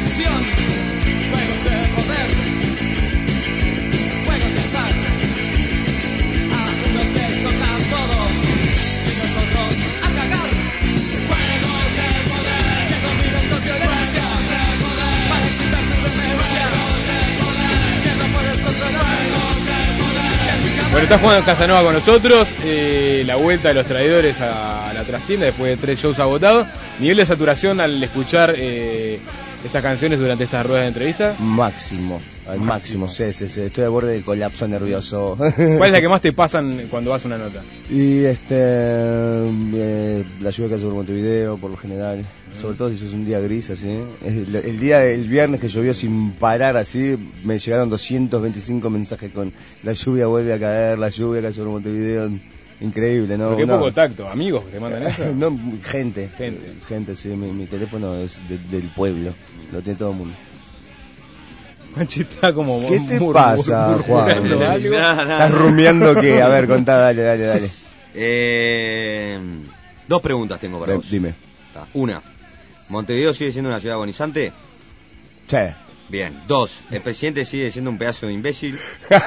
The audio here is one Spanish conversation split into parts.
acción, juegos de poder, juegos de azar. Algunos les toca todo y nosotros a cagar. Juegos de poder que dominan con violencia, para excitar tu demencia, que no puedes controlar. Bueno, está Juan Casanova con nosotros, la vuelta de los traidores a la trastienda después de 3 shows agotados. Nivel de saturación al escuchar estas canciones durante estas ruedas de entrevista. Máximo, al máximo, sí, estoy al borde del colapso nervioso. ¿Cuál es la que más te pasan cuando vas a una nota? Y la lluvia que hace por Montevideo, por lo general, sobre todo si es un día gris así. El día del viernes que llovió sin parar así, me llegaron 225 mensajes con la lluvia vuelve a caer, la lluvia que hace por Montevideo. Increíble, ¿no? Porque poco tacto, amigos que te mandan eso. No, gente, sí, mi teléfono es del pueblo, lo tiene todo el mundo. Manchi está como... ¿Qué te pasa, Juan? ¿Estás rumiando qué? A ver, contá, dale. 2 preguntas tengo para vos. Dime. Una, ¿Montevideo sigue siendo una ciudad agonizante? Sí. Bien. 2, ¿el presidente sigue siendo un pedazo de imbécil?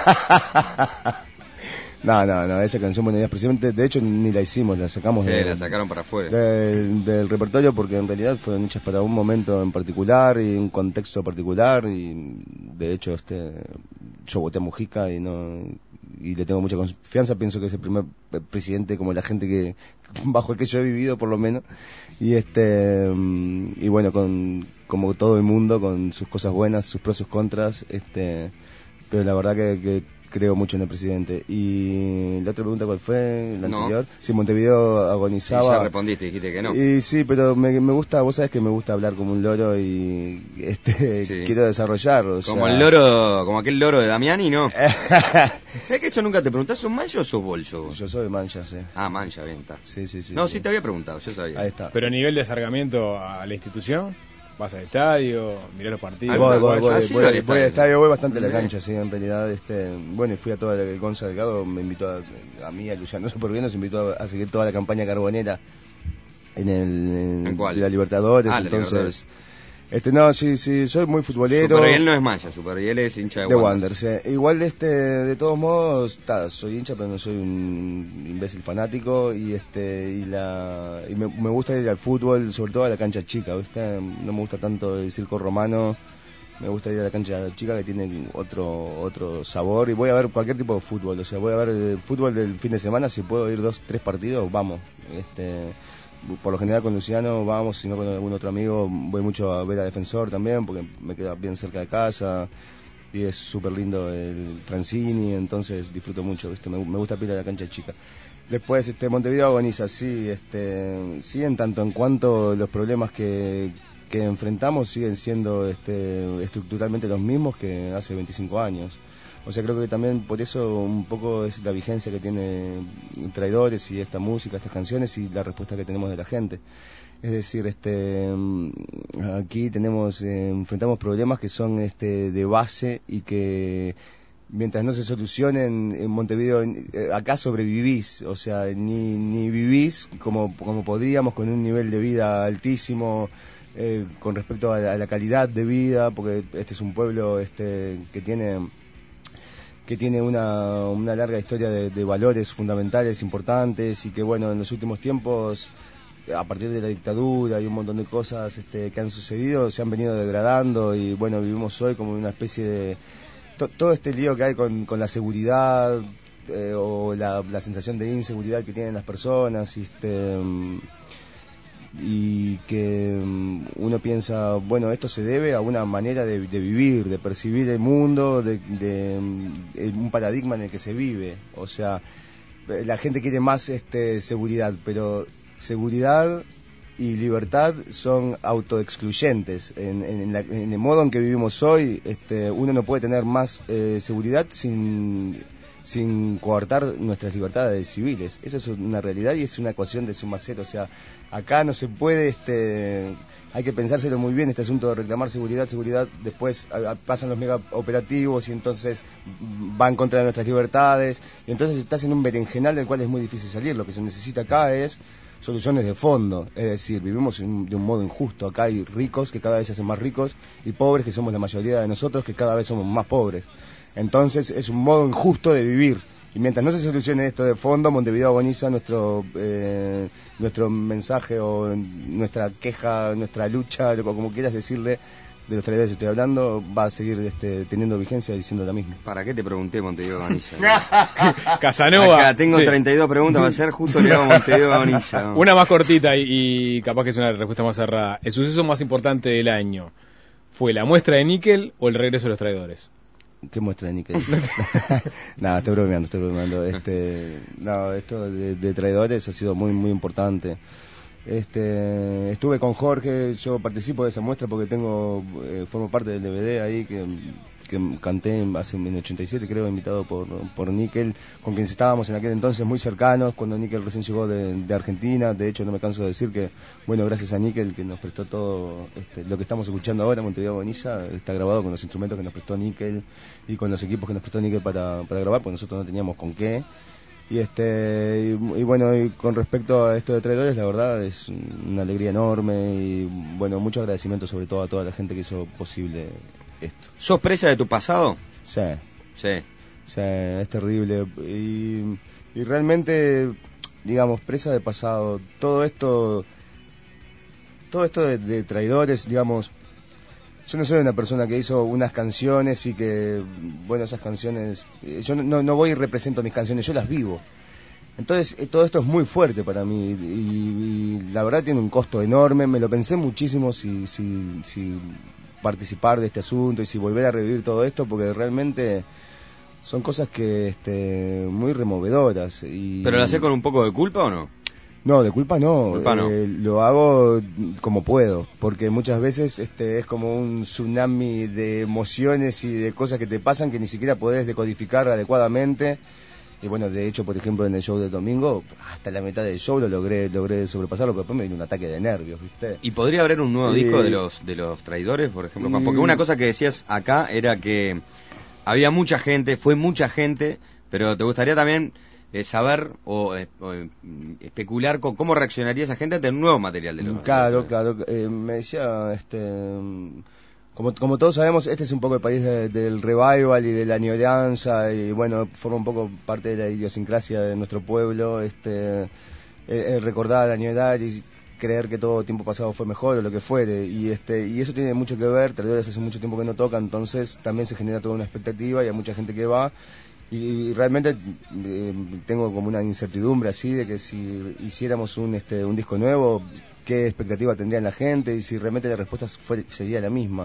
No, esa canción Buenos días presidente, de hecho ni la hicimos, la sacamos la sacaron para afuera del repertorio, porque en realidad fueron hechas para un momento en particular y un contexto particular, y de hecho yo voté a Mujica y le tengo mucha confianza, pienso que es el primer presidente como la gente que bajo el que yo he vivido por lo menos, y bueno, como todo el mundo, con sus cosas buenas, sus pros, sus contras, pero la verdad que creo mucho en el presidente. Y la otra pregunta, ¿cuál fue? La anterior. Si Montevideo agonizaba. Sí, ya respondiste, dijiste que no. Y sí, pero me gusta, vos sabés que me gusta hablar como un loro y quiero desarrollar. Como el loro, como aquel loro de Damiani, ¿no? ¿Sabés que eso nunca te preguntás? ¿Sos mancha o sos bolso? Yo soy mancha, sí. Ah, mancha, bien, está. Sí. No, sí te había preguntado, yo sabía. Ahí está. Pero a nivel de acercamiento a la institución, vas al estadio, mirás los partidos. Voy al estadio, voy bastante a la cancha, sí, en realidad. Bueno, y fui a toda la Gonza Delgado, me invitó a mí, a Luciano Supervieno, nos invitó a seguir toda la campaña carbonera en la Libertadores, entonces... No, sí, soy muy futbolero. Superviel no es mancha, Superviel es hincha de Wander. Sí. Igual, de todos modos, soy hincha, pero no soy un imbécil fanático, y me gusta ir al fútbol, sobre todo a la cancha chica, ¿viste? No me gusta tanto el circo romano, me gusta ir a la cancha chica que tiene otro sabor, y voy a ver cualquier tipo de fútbol, o sea, voy a ver el fútbol del fin de semana, si puedo ir 2-3 partidos, vamos, por lo general con Luciano vamos, si no con algún otro amigo voy mucho a ver a Defensor también, porque me queda bien cerca de casa y es súper lindo el Francini, entonces disfruto mucho, ¿viste? Me gusta ir a la cancha chica. Después Montevideo agoniza, sí, en tanto en cuanto los problemas que enfrentamos siguen siendo estructuralmente los mismos que hace 25 años. O sea, creo que también por eso un poco es la vigencia que tiene Traidores y esta música, estas canciones, y la respuesta que tenemos de la gente. Es decir, aquí enfrentamos problemas que son de base, y que mientras no se solucionen en Montevideo, acá sobrevivís, o sea, ni vivís como podríamos, con un nivel de vida altísimo, con respecto a la calidad de vida, porque este es un pueblo que tiene una larga historia de valores fundamentales importantes, y que bueno, en los últimos tiempos, a partir de la dictadura y un montón de cosas que han sucedido, se han venido degradando, y bueno, vivimos hoy como una especie de todo este lío que hay con la seguridad, o la sensación de inseguridad que tienen las personas, y que uno piensa, bueno, esto se debe a una manera de vivir, de percibir el mundo, de un paradigma en el que se vive. O sea, la gente quiere más seguridad, pero seguridad y libertad son autoexcluyentes. En el modo en que vivimos hoy, uno no puede tener más seguridad sin coartar nuestras libertades civiles. Eso es una realidad, y es una ecuación de suma cero. O sea, acá no se puede, hay que pensárselo muy bien, este asunto de reclamar seguridad, después pasan los mega operativos y entonces van contra nuestras libertades, y entonces estás en un berenjenal del cual es muy difícil salir. Lo que se necesita acá es soluciones de fondo. Es decir, vivimos de un modo injusto. Acá hay ricos que cada vez se hacen más ricos y pobres que somos la mayoría de nosotros que cada vez somos más pobres. Entonces es un modo injusto de vivir. Y mientras no se solucione esto de fondo, Montevideo agoniza. Nuestro mensaje o nuestra queja, nuestra lucha, como quieras decirle, de los traidores estoy hablando, va a seguir teniendo vigencia diciendo la misma. ¿Para qué te pregunté Montevideo agoniza? Casanova. Acá tengo 32 preguntas, va a ser justo le hago Montevideo agoniza. Una más cortita y capaz que es una respuesta más cerrada. ¿El suceso más importante del año fue la muestra de níquel o el regreso de los traidores? ¿Qué muestra de níquel? Nada, estoy bromeando. No, esto de traidores ha sido muy, muy importante. Estuve con Jorge, yo participo de esa muestra porque formo parte del DVD ahí que canté en 87, creo, invitado por Níquel, con quien estábamos en aquel entonces muy cercanos, cuando Níquel recién llegó de Argentina. De hecho, no me canso de decir que, bueno, gracias a Níquel que nos prestó todo lo que estamos escuchando ahora, Montevideo agoniza, está grabado con los instrumentos que nos prestó Níquel y con los equipos que nos prestó Níquel para grabar, porque nosotros no teníamos con qué. Y bueno, y con respecto a esto de traidores, la verdad es una alegría enorme y bueno, mucho agradecimiento sobre todo a toda la gente que hizo posible esto. ¿Sos presa de tu pasado? Sí, Sí. es terrible y realmente, digamos, presa de pasado, todo esto de traidores, digamos. Yo no soy una persona que hizo unas canciones y que, bueno, esas canciones, yo no voy y represento mis canciones, yo las vivo. Entonces, todo esto es muy fuerte para mí y la verdad tiene un costo enorme. Me lo pensé muchísimo si participar de este asunto y si volver a revivir todo esto, porque realmente son cosas que muy removedoras. ¿Pero lo hacés con un poco de culpa o no? No, de culpa no. Culpa no. Lo hago como puedo, porque muchas veces es como un tsunami de emociones y de cosas que te pasan que ni siquiera podés decodificar adecuadamente. Y bueno, de hecho, por ejemplo, en el show del domingo, hasta la mitad del show lo logré sobrepasarlo, pero después me vino un ataque de nervios, ¿viste? ¿Y podría haber un nuevo disco de los traidores, por ejemplo? Porque una cosa que decías acá era que había mucha gente, fue mucha gente, pero te gustaría también saber o especular con cómo reaccionaría esa gente ante un nuevo material de los Claro. Me decía, como todos sabemos, este es un poco el país del revival y de la añoranza, y bueno, forma un poco parte de la idiosincrasia de nuestro pueblo, recordar, añorar y creer que todo tiempo pasado fue mejor o lo que fuere, y eso tiene mucho que ver. Traidores hace mucho tiempo que no tocan, entonces también se genera toda una expectativa y hay mucha gente que va. Y realmente tengo como una incertidumbre así de que si hiciéramos un disco nuevo, qué expectativa tendría la gente y si realmente la respuesta sería la misma.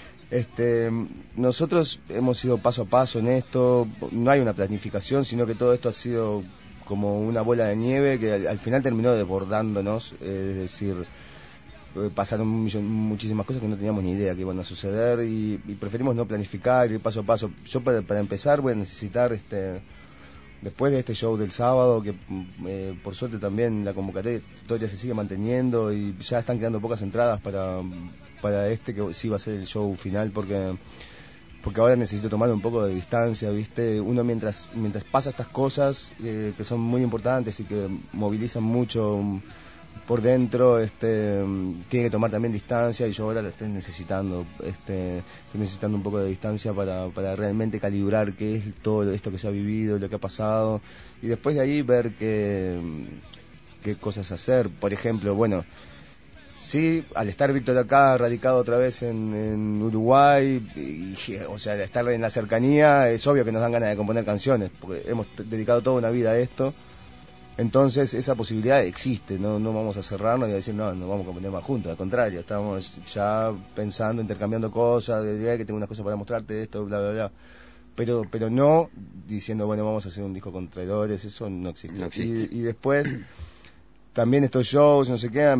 Nosotros hemos ido paso a paso en esto, no hay una planificación, sino que todo esto ha sido como una bola de nieve que al final terminó desbordándonos, es decir, pasaron muchísimas cosas que no teníamos ni idea que iban a suceder y preferimos no planificar, ir paso a paso. Yo para empezar voy a necesitar después de este show del sábado, que por suerte también la convocatoria se sigue manteniendo y ya están quedando pocas entradas para que sí va a ser el show final, porque ahora necesito tomar un poco de distancia, ¿viste? Uno mientras pasa estas cosas que son muy importantes y que movilizan mucho por dentro, tiene que tomar también distancia, y yo ahora lo estoy necesitando. Estoy necesitando un poco de distancia para realmente calibrar qué es todo esto que se ha vivido, lo que ha pasado, y después de ahí ver qué cosas hacer. Por ejemplo, bueno, sí, al estar Víctor acá, radicado otra vez en Uruguay, o sea, al estar en la cercanía, es obvio que nos dan ganas de componer canciones, porque hemos dedicado toda una vida a esto. Entonces esa posibilidad existe, no vamos a cerrarnos y a decir no vamos a componer más juntos, al contrario, estamos ya pensando, intercambiando cosas, de que tengo unas cosas para mostrarte, esto, bla, bla, bla. Pero no diciendo, bueno, vamos a hacer un disco con traidores, eso no existe. No existe. Y después, también estos shows, no sé qué,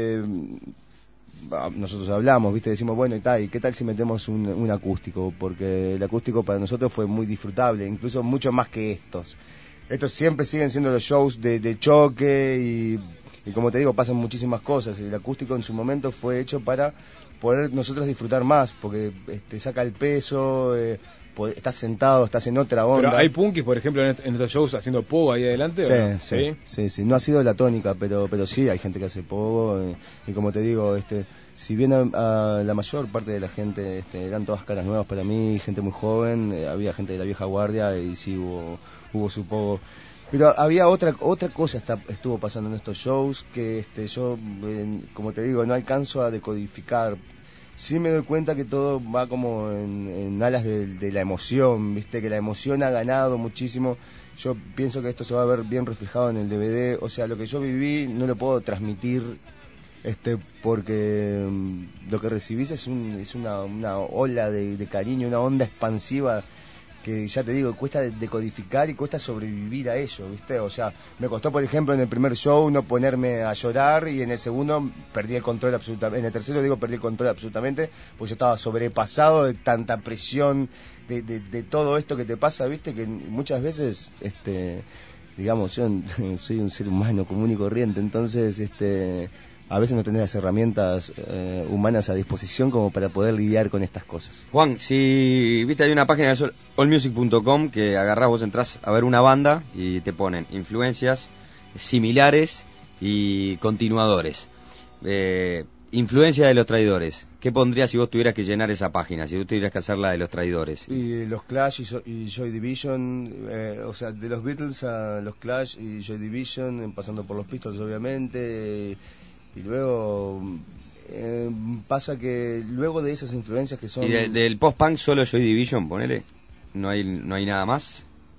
nosotros hablamos, ¿viste? Decimos, bueno, ¿y qué tal si metemos un acústico? Porque el acústico para nosotros fue muy disfrutable, incluso mucho más que estos. Estos siempre siguen siendo los shows de choque y como te digo, pasan muchísimas cosas. El acústico en su momento fue hecho para poder nosotros disfrutar más, porque saca el peso, estás sentado, estás en otra onda. Pero hay punkis, por ejemplo, en estos shows haciendo pogo ahí adelante. ¿o no? Sí. No ha sido la tónica, pero sí hay gente que hace pogo. Y como te digo, si bien a la mayor parte de la gente eran todas caras nuevas para mí, gente muy joven, había gente de la vieja guardia y sí hubo su pogo. Pero había otra cosa estuvo pasando en estos shows que yo, como te digo, no alcanzo a decodificar. Sí me doy cuenta que todo va como en alas de la emoción, viste, que la emoción ha ganado muchísimo. Yo pienso que esto se va a ver bien reflejado en el DVD. O sea, lo que yo viví no lo puedo transmitir, porque lo que recibís es una ola de cariño, una onda expansiva que ya te digo, cuesta decodificar y cuesta sobrevivir a ello, ¿viste? O sea, me costó, por ejemplo, en el primer show no ponerme a llorar, y en el segundo perdí el control absolutamente. En el tercero perdí el control absolutamente, porque yo estaba sobrepasado de tanta presión, de todo esto que te pasa, ¿viste? Que muchas veces, digamos, yo soy un ser humano común y corriente, entonces, a veces no tenés las herramientas humanas a disposición como para poder lidiar con estas cosas. Juan, si viste, hay una página de allmusic.com que agarrás, vos entrás a ver una banda y te ponen influencias similares y continuadores. Influencia de Los Traidores. ¿Qué pondrías si vos tuvieras que llenar esa página, si vos tuvieras que hacer la de Los Traidores? Y los Clash y Joy Division, o sea, de los Beatles a los Clash y Joy Division, pasando por los Pistols, obviamente. Y luego pasa que luego de esas influencias que son... ¿Y del post-punk solo Joy Division, ponele? ¿No hay nada más?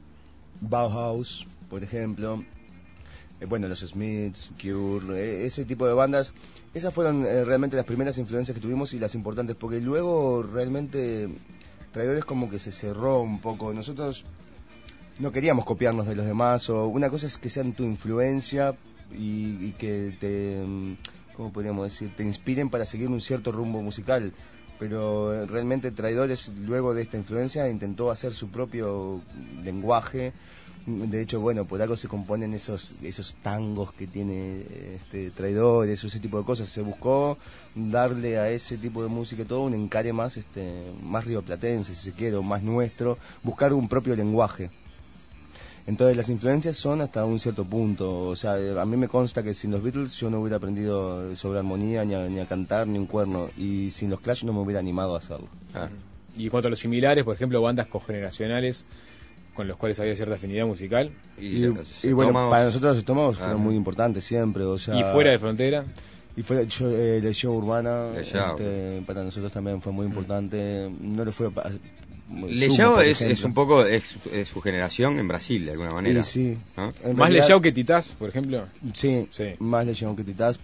Bauhaus, por ejemplo. Bueno, los Smiths, Cure, ese tipo de bandas. Esas fueron realmente las primeras influencias que tuvimos y las importantes, porque luego realmente Traidores como que se cerró un poco. Nosotros no queríamos copiarnos de los demás, o una cosa es que sean tu influencia y que te, ¿cómo podríamos decir?, te inspiren para seguir un cierto rumbo musical, pero realmente Traidores, luego de esta influencia, intentó hacer su propio lenguaje. De hecho, bueno, por algo se componen esos tangos que tiene Traidores, ese tipo de cosas. Se buscó darle a ese tipo de música todo un encare más rioplatense, si se quiere, o más nuestro, buscar un propio lenguaje. Entonces las influencias son hasta un cierto punto. O sea, a mí me consta que sin los Beatles yo no hubiera aprendido sobre armonía, ni a cantar, ni un cuerno. Y sin los Clash no me hubiera animado a hacerlo. Y en cuanto a los similares, por ejemplo, bandas cogeneracionales con los cuales había cierta afinidad musical. Y bueno, para nosotros los Estómagos fueron muy importantes siempre. O sea, ¿y fuera de frontera? Y fue Legión Urbana, para nosotros también fue muy importante. No le fue... Legião es un poco es su generación en Brasil, de alguna manera. Sí. ¿No? ¿Más Legião que Titás, por ejemplo? Sí, más Legião que Titás,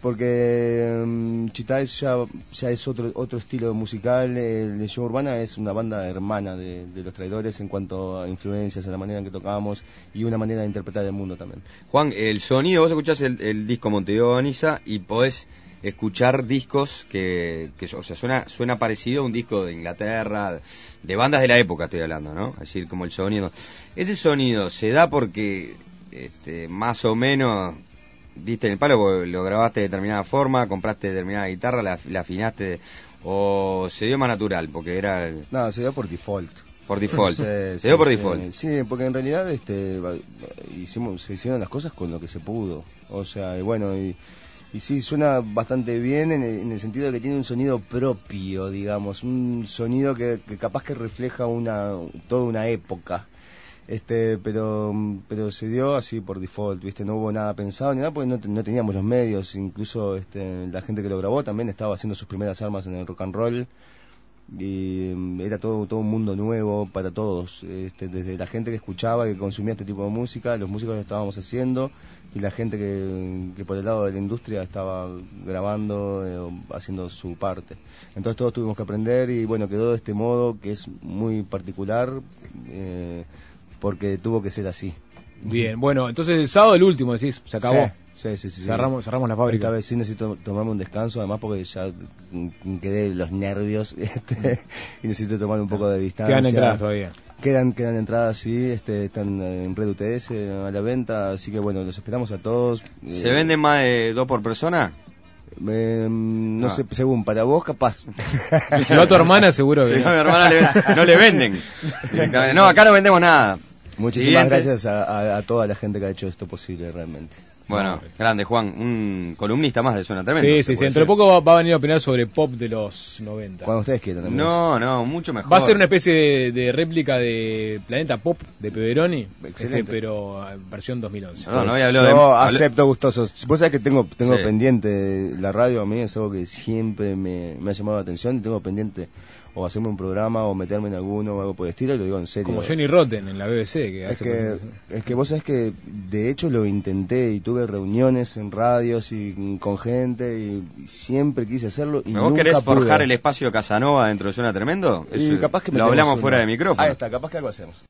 porque Titás ya es otro estilo musical. Legião Urbana es una banda hermana de Los Traidores en cuanto a influencias, a la manera en que tocamos y una manera de interpretar el mundo también. Juan, el sonido, vos escuchás el disco Montevideo Agoniza y podés escuchar discos que o sea, suena parecido a un disco de Inglaterra, de bandas de la época estoy hablando, ¿no? Es decir, como el sonido. Ese sonido se da porque más o menos diste en el palo, porque lo grabaste de determinada forma, compraste determinada guitarra, la afinaste, o se dio más natural, porque era... No, se dio por default. Por default. Se dio por default. Sí, porque en realidad se hicieron las cosas con lo que se pudo. O sea, y bueno, y sí, suena bastante bien en el sentido de que tiene un sonido propio, digamos, un sonido que capaz que refleja toda una época. Pero se dio así por default, ¿viste? No hubo nada pensado ni nada, porque no teníamos los medios. Incluso la gente que lo grabó también estaba haciendo sus primeras armas en el rock and roll. Y era todo un mundo nuevo para todos, desde la gente que escuchaba, que consumía este tipo de música, los músicos que estábamos haciendo, y la gente que por el lado de la industria estaba grabando, haciendo su parte. Entonces todos tuvimos que aprender, y bueno, quedó de este modo que es muy particular, porque tuvo que ser así. Bien, bueno, entonces el sábado el último, decís, se acabó. Sí. Cerramos la fábrica. Esta vez sí necesito tomarme un descanso, además porque ya quedé los nervios y necesito tomar un poco de distancia. Quedan entradas todavía. Quedan entradas, sí, están en Red UTS a la venta, así que bueno, los esperamos a todos. ¿Se venden más de 2 por persona? No sé, según para vos, capaz. Si no a tu hermana, seguro que Si no. no, a mi hermana no le venden. Directamente. No, acá no vendemos nada. Muchísimas Siguiente. gracias a toda la gente que ha hecho esto posible realmente. Bueno, grande Juan, un columnista más de Zona Tremenda. Sí, se sí, puede sí. Dentro de decir. poco va a venir a opinar sobre pop de los 90. Cuando ustedes quieran. amigos. No, mucho mejor. Va a ser una especie de réplica de Planeta Pop de Pepperoni, Excelente. pero en versión 2011. No, ya habló Yo habló- acepto gustosos. Vos sabés que tengo Sí. pendiente la radio, a mí es algo que siempre me ha llamado la atención. Y tengo pendiente o hacerme un programa o meterme en alguno o algo por el estilo, y lo digo en serio. Como Johnny Rotten en la BBC. Que Es hace que vos sabés que de hecho lo intenté y tuve reuniones en radios y con gente y siempre quise hacerlo y ¿Vos nunca querés pude. forjar el espacio Casanova dentro de Zona Tremendo? Y capaz que lo metemos hablamos una- fuera de micrófono. Ahí está, capaz que algo hacemos.